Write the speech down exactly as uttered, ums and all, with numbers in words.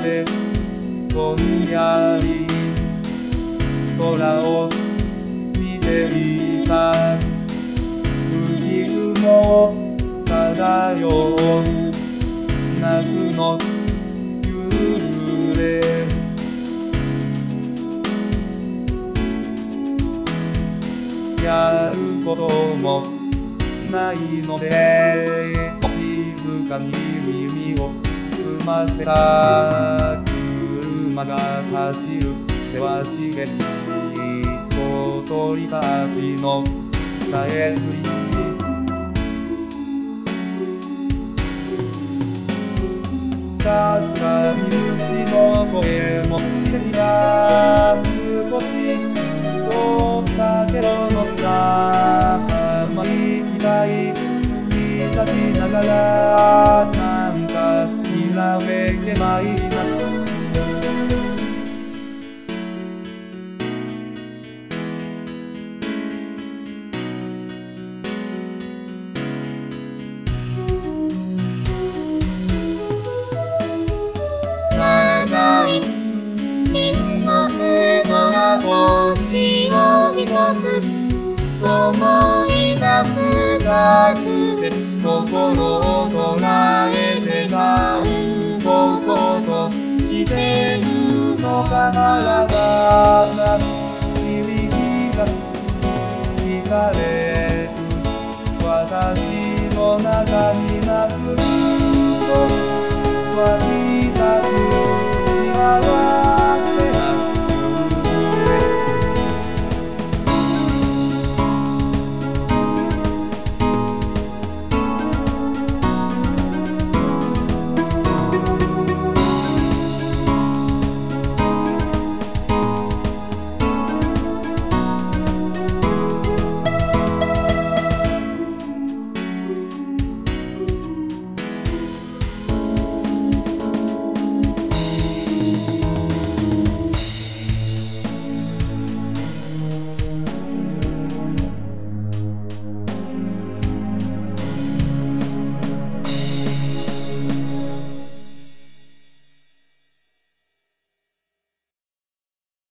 でぼんやり空を見ていた。吹き雲漂う夏の夕暮れ。やることもないので静かに耳を澄ませた。車が走るせわしげに小鳥たちのさえずり。かすかに虫の声もしていた。少し遠さけどの甘い期待に立ちながら、なんかひらめけばいいな。 長い沈黙の星を見とす。思い出す数で心を捉えてた。動こうとしてるのかならば、響きが聞かれ